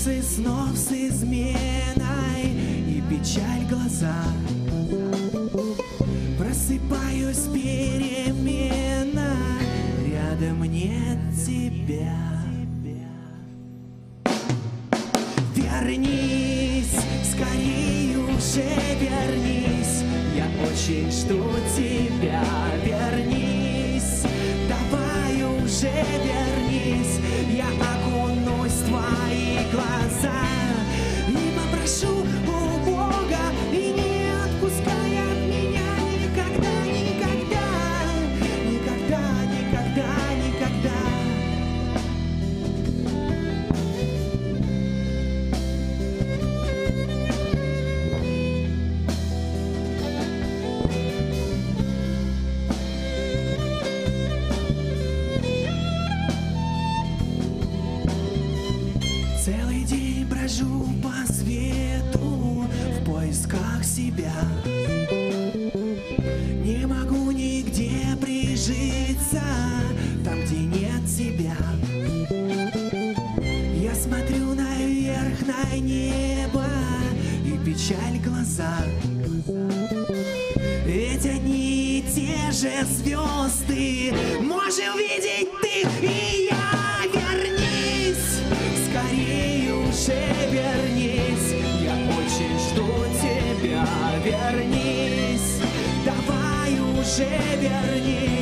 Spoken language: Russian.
Ужасы снов с изменой и печаль глаза. Просыпаюсь перемена, рядом нет тебя. Вернись, скорее уже вернись, я очень жду тебя. Вернись, давай уже вернись, я окунусь в твои глаза и попрошу у Бога, и не отпускай от меня никогда, никогда, никогда, никогда, никогда. Целый день брожу по свету в поисках себя. Не могу нигде прижиться, там, где нет тебя. Я смотрю наверх на небо и печаль глаза. Ведь одни и те же звезды можем видеть ты и я. Вернись, скорее уже вернись, я очень жду тебя. Вернись, давай уже вернись.